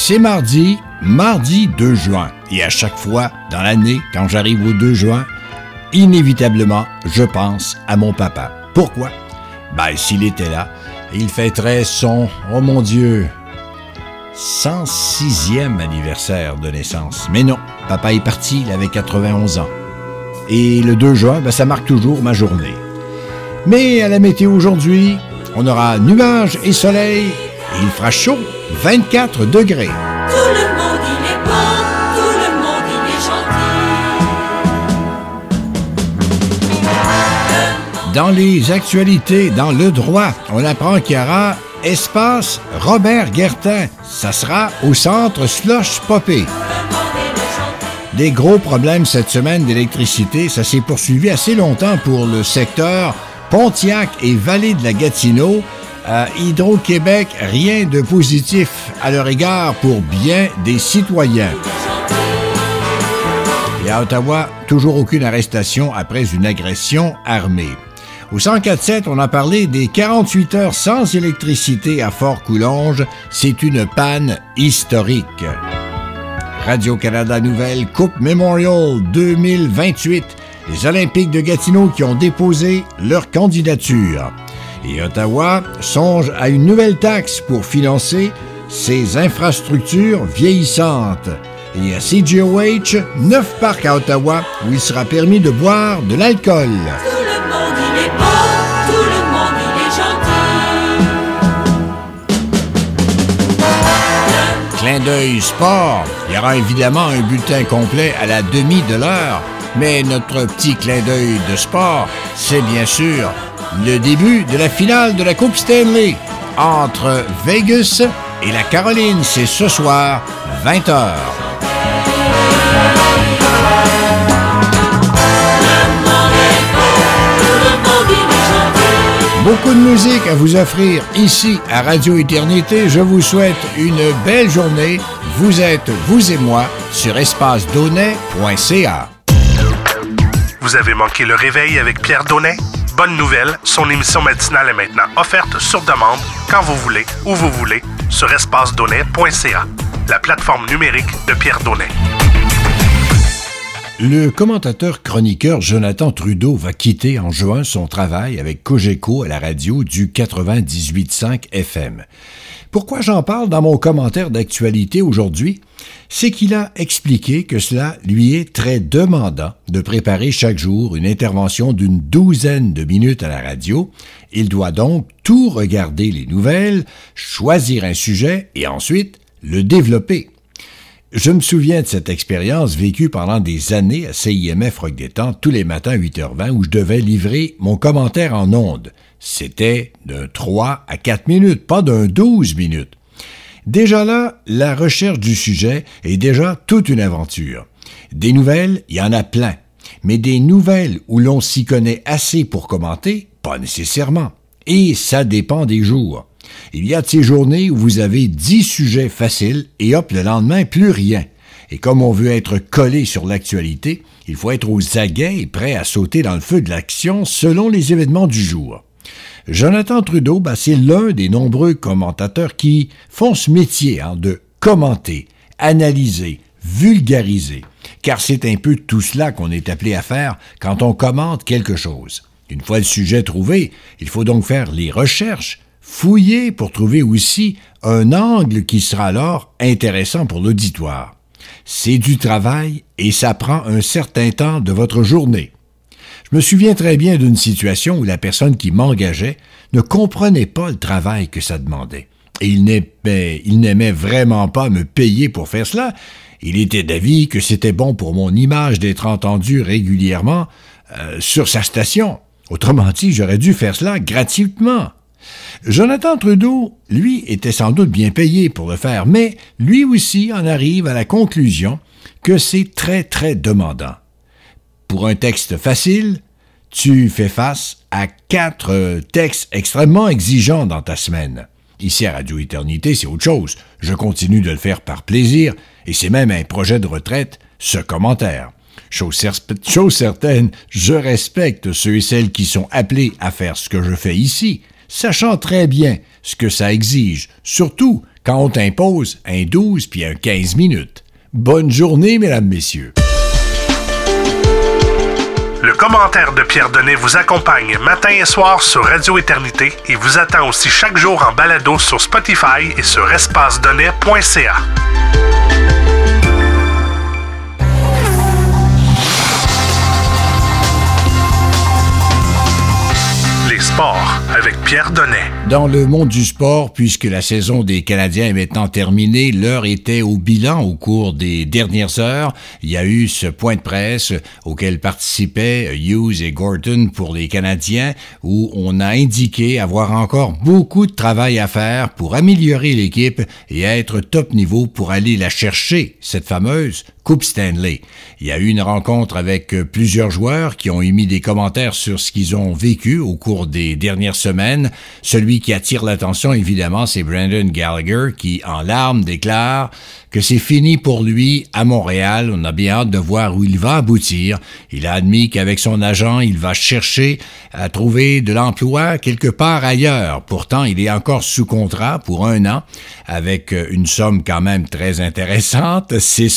c'est mardi 2 juin. Et à chaque fois dans l'année, quand j'arrive au 2 juin, inévitablement, je pense à mon papa. Pourquoi? Ben, s'il était là, il fêterait son, oh mon Dieu, 106e anniversaire de naissance. Mais non, papa est parti, il avait 91 ans. Et le 2 juin, ben, ça marque toujours ma journée. Mais à la météo aujourd'hui, on aura nuages et soleil, et il fera chaud, 24 degrés. Tout le monde il est beau, tout le monde il est gentil. Dans les actualités, dans le droit, on apprend qu'il y aura espace Robert Guertin. Ça sera au centre Slush Poppy. Des gros problèmes cette semaine d'électricité. Ça s'est poursuivi assez longtemps pour le secteur Pontiac et Vallée de la Gatineau. À Hydro-Québec, rien de positif à leur égard pour bien des citoyens. Et à Ottawa, toujours aucune arrestation après une agression armée. Au 104.7, on a parlé des 48 heures sans électricité à Fort-Coulonge. C'est une panne historique. Radio-Canada Nouvelle Coupe Memorial 2028. Les Olympiques de Gatineau qui ont déposé leur candidature. Et Ottawa songe à une nouvelle taxe pour financer ses infrastructures vieillissantes. Et à CGOH, 9 parcs à Ottawa où il sera permis de boire de l'alcool. Tout le monde il est beau, tout le monde il est gentil. Clin d'œil sport. Il y aura évidemment un bulletin complet à la demi de l'heure. Mais notre petit clin d'œil de sport, c'est bien sûr le début de la finale de la Coupe Stanley entre Vegas et la Caroline. C'est ce soir, 20h. Beaucoup de musique à vous offrir ici à Radio Éternité. Je vous souhaite une belle journée. Vous êtes, vous et moi, sur espacedonnet.ca. Vous avez manqué le réveil avec Pierre Donnet? Bonne nouvelle, son émission matinale est maintenant offerte sur demande, quand vous voulez, où vous voulez, sur espacedonnet.ca, la plateforme numérique de Pierre Donnet. Le commentateur-chroniqueur Jonathan Trudeau va quitter en juin son travail avec Cogeco à la radio du 98.5 FM. Pourquoi j'en parle dans mon commentaire d'actualité aujourd'hui? C'est qu'il a expliqué que cela lui est très demandant de préparer chaque jour une intervention d'une 12aine de minutes à la radio. Il doit donc tout regarder les nouvelles, choisir un sujet et ensuite le développer. Je me souviens de cette expérience vécue pendant des années à CIMF Roque-des-Temps, tous les matins à 8h20, où je devais livrer mon commentaire en ondes. C'était d'un 3 à 4 minutes, pas d'un 12 minutes. Déjà là, la recherche du sujet est déjà toute une aventure. Des nouvelles, il y en a plein. Mais des nouvelles où l'on s'y connaît assez pour commenter, pas nécessairement. Et ça dépend des jours. Il y a de ces journées où vous avez 10 sujets faciles et hop, le lendemain, plus rien. Et comme on veut être collé sur l'actualité, il faut être aux aguets et prêt à sauter dans le feu de l'action selon les événements du jour. Jonathan Trudeau, c'est l'un des nombreux commentateurs qui font ce métier de commenter, analyser, vulgariser, car c'est un peu tout cela qu'on est appelé à faire quand on commente quelque chose. Une fois le sujet trouvé, il faut donc faire les recherches, fouiller pour trouver aussi un angle qui sera alors intéressant pour l'auditoire. C'est du travail et ça prend un certain temps de votre journée. Je me souviens très bien d'une situation où la personne qui m'engageait ne comprenait pas le travail que ça demandait. Et il n'aimait vraiment pas me payer pour faire cela. Il était d'avis que c'était bon pour mon image d'être entendu régulièrement sur sa station. Autrement dit, j'aurais dû faire cela gratuitement. Jonathan Trudeau, lui, était sans doute bien payé pour le faire, mais lui aussi en arrive à la conclusion que c'est très, très demandant. Pour un texte facile, tu fais face à 4 textes extrêmement exigeants dans ta semaine. Ici à Radio Éternité, c'est autre chose. Je continue de le faire par plaisir, et c'est même un projet de retraite, ce commentaire. Chose certaine, je respecte ceux et celles qui sont appelés à faire ce que je fais ici, sachant très bien ce que ça exige, surtout quand on t'impose un 12 puis un 15 minutes. Bonne journée, mesdames, messieurs. Le commentaire de Pierre Donnet vous accompagne matin et soir sur Radio Éternité et vous attend aussi chaque jour en balado sur Spotify et sur espacedonnet.ca. Les sports avec Pierre Donnet. Dans le monde du sport, puisque la saison des Canadiens est maintenant terminée, l'heure était au bilan au cours des dernières heures. Il y a eu ce point de presse auquel participaient Hughes et Gorton pour les Canadiens, où on a indiqué avoir encore beaucoup de travail à faire pour améliorer l'équipe et être top niveau pour aller la chercher, cette fameuse Coupe Stanley. Il y a eu une rencontre avec plusieurs joueurs qui ont émis des commentaires sur ce qu'ils ont vécu au cours des dernières semaines. Celui qui attire l'attention, évidemment, c'est Brendan Gallagher qui, en larmes, déclare que c'est fini pour lui à Montréal. On a bien hâte de voir où il va aboutir. Il a admis qu'avec son agent, il va chercher à trouver de l'emploi quelque part ailleurs. Pourtant, il est encore sous contrat pour 1 an avec une somme quand même très intéressante,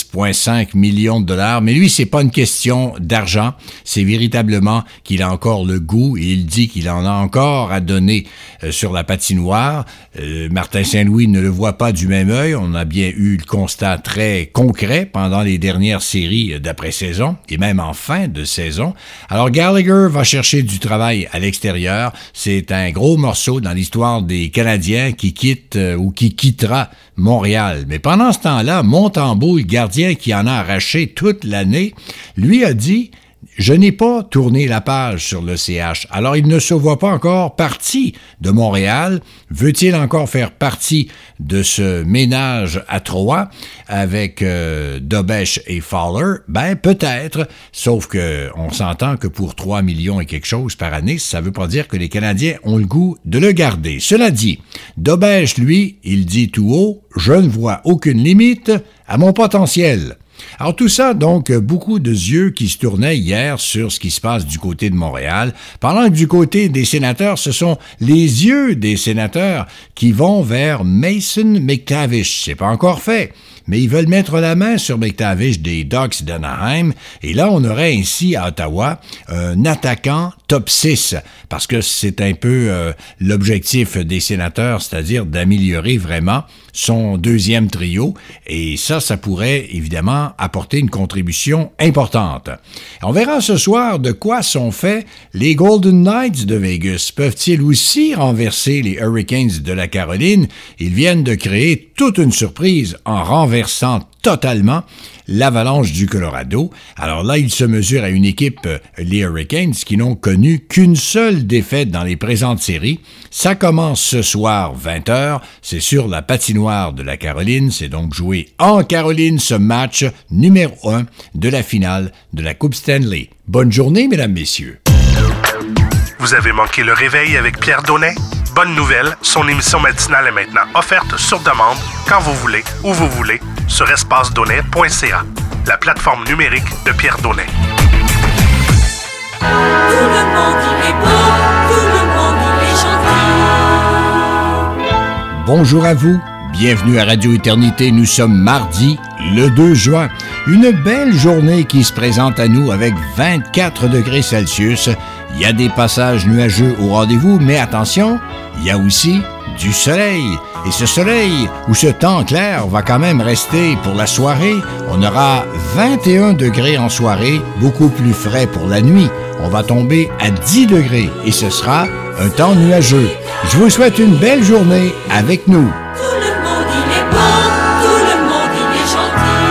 6,5 millions de dollars. Mais lui, c'est pas une question d'argent. C'est véritablement qu'il a encore le goût et il dit qu'il en a encore à donner sur la patinoire. Martin Saint-Louis ne le voit pas du même œil. On a bien eu le constat très concret pendant les dernières séries d'après-saison et même en fin de saison. Alors Gallagher va chercher du travail à l'extérieur. C'est un gros morceau dans l'histoire des Canadiens qui quitte ou qui quittera Montréal. Mais pendant ce temps-là, Montembeault, le gardien qui en a arraché toute l'année, lui a dit: je n'ai pas tourné la page sur le CH. Alors, il ne se voit pas encore parti de Montréal. Veut-il encore faire partie de ce ménage à trois avec Dobèche et Fowler? Ben, peut-être. Sauf que on s'entend que pour 3 millions et quelque chose par année, ça veut pas dire que les Canadiens ont le goût de le garder. Cela dit, Dobèche, lui, il dit tout haut: je ne vois aucune limite à mon potentiel. Alors tout ça, donc, beaucoup de yeux qui se tournaient hier sur ce qui se passe du côté de Montréal, pendant que du côté des sénateurs, ce sont les yeux des sénateurs qui vont vers Mason McTavish. C'est pas encore fait, mais ils veulent mettre la main sur McTavish des Ducks d'Anaheim, et là, on aurait ainsi à Ottawa un attaquant top 6, parce que c'est un peu l'objectif des sénateurs, c'est-à-dire d'améliorer vraiment son deuxième trio, et ça pourrait évidemment apporter une contribution importante. On verra ce soir de quoi sont faits les Golden Knights de Vegas. Peuvent-ils aussi renverser les Hurricanes de la Caroline? Ils viennent de créer toute une surprise en renversant totalement l'Avalanche du Colorado. Alors là, ils se mesurent à une équipe, les Hurricanes, qui n'ont connu qu'une seule défaite dans les présentes séries. Ça commence ce soir, 20h. C'est sur la patinoire de la Caroline. C'est donc joué en Caroline, ce match numéro 1 de la finale de la Coupe Stanley. Bonne journée, mesdames, messieurs. Vous avez manqué le réveil avec Pierre Donnet? Bonne nouvelle, son émission matinale est maintenant offerte sur demande, quand vous voulez, où vous voulez, sur espacedonnet.ca, la plateforme numérique de Pierre Donnet. Tout le monde il est beau, tout le monde il est gentil. Bonjour à vous. Bienvenue à Radio Éternité. Nous sommes mardi, le 2 juin. Une belle journée qui se présente à nous avec 24 degrés Celsius. Il y a des passages nuageux au rendez-vous, mais attention, il y a aussi du soleil. Et ce soleil, ou ce temps clair, va quand même rester pour la soirée. On aura 21 degrés en soirée, beaucoup plus frais pour la nuit. On va tomber à 10 degrés et ce sera un temps nuageux. Je vous souhaite une belle journée avec nous. Tout le monde il est beau, tout le monde il est gentil.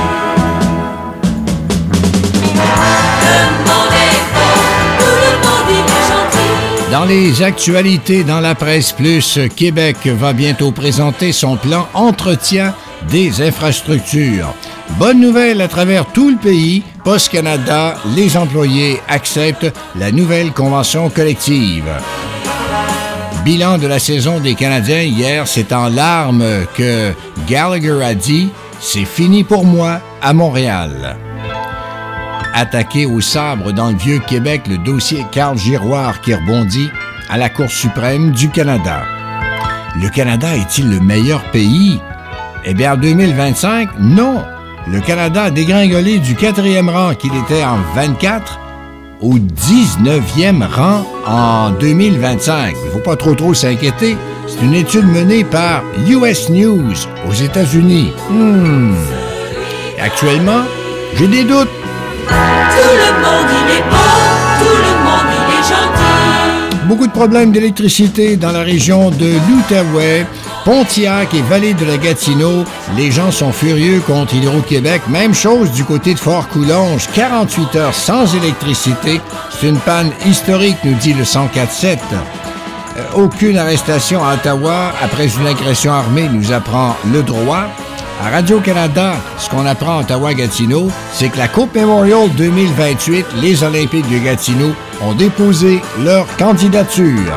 Le monde est beau, tout le monde il est gentil. Dans les actualités dans la presse plus, Québec va bientôt présenter son plan entretien des infrastructures. Bonne nouvelle à travers tout le pays, Post Canada, les employés acceptent la nouvelle convention collective. Bilan de la saison des Canadiens hier, c'est en larmes que Gallagher a dit « C'est fini pour moi à Montréal ». Attaqué au sabre dans le Vieux-Québec, le dossier Carl Giroir qui rebondit à la Cour suprême du Canada. Le Canada est-il le meilleur pays? Eh bien, en 2025, non. Le Canada a dégringolé du 4e rang qu'il était en 24 au 19e rang en 2025. Il ne faut pas trop s'inquiéter. C'est une étude menée par US News aux États-Unis. Actuellement, j'ai des doutes. Tout le monde il est beau, tout le monde il est gentil. Beaucoup de problèmes d'électricité dans la région de l'Outaouais, Pontiac et Vallée de la Gatineau. Les gens sont furieux contre Hydro-Québec. Même chose du côté de Fort-Coulonge. 48 heures sans électricité. C'est une panne historique, nous dit le 104.7. Aucune arrestation à Ottawa après une agression armée, nous apprend Le Droit. À Radio-Canada, ce qu'on apprend à Ottawa-Gatineau, c'est que la Coupe Memorial 2028, les Olympiques de Gatineau, ont déposé leur candidature.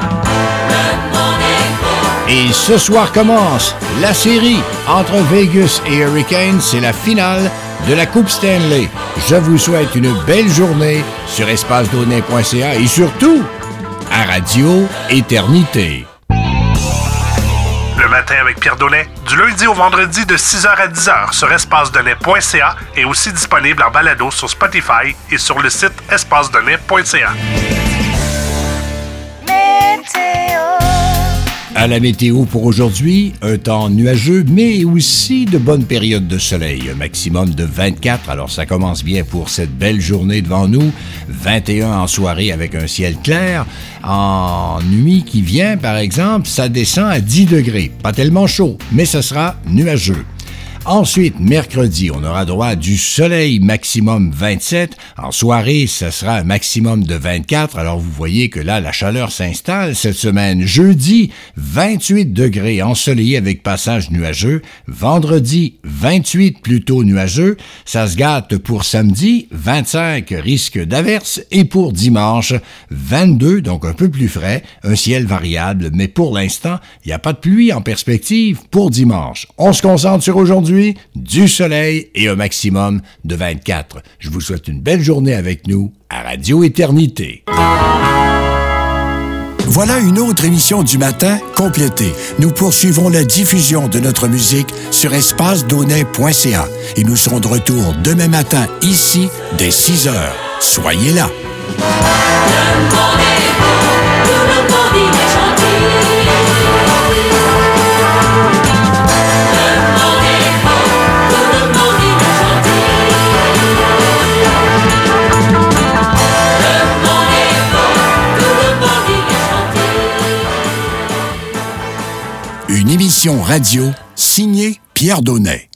Et ce soir commence la série entre Vegas et Hurricanes. C'est la finale de la Coupe Stanley. Je vous souhaite une belle journée sur espacedonnet.ca et surtout à Radio Éternité. Le matin avec Pierre Donnet, du lundi au vendredi de 6h à 10h sur espacedonnet.ca et aussi disponible en balado sur Spotify et sur le site espacedonnet.ca. À la météo pour aujourd'hui, un temps nuageux, mais aussi de bonnes périodes de soleil. Un maximum de 24, alors ça commence bien pour cette belle journée devant nous. 21 en soirée avec un ciel clair. En nuit qui vient, par exemple, ça descend à 10 degrés. Pas tellement chaud, mais ce sera nuageux. Ensuite, mercredi, on aura droit à du soleil maximum 27. En soirée, ça sera un maximum de 24. Alors, vous voyez que là, la chaleur s'installe cette semaine. Jeudi, 28 degrés ensoleillé avec passage nuageux. Vendredi, 28 plutôt nuageux. Ça se gâte pour samedi, 25 risque d'averse. Et pour dimanche, 22, donc un peu plus frais. Un ciel variable, mais pour l'instant, il n'y a pas de pluie en perspective pour dimanche. On se concentre sur aujourd'hui. Du soleil et un maximum de 24. Je vous souhaite une belle journée avec nous à Radio Éternité. Voilà une autre émission du matin complétée. Nous poursuivons la diffusion de notre musique sur espacedonnet.ca et nous serons de retour demain matin ici dès 6 heures. Soyez là. Le monde est beau, tout le monde il est gentil. Une émission radio signée Pierre Donnet.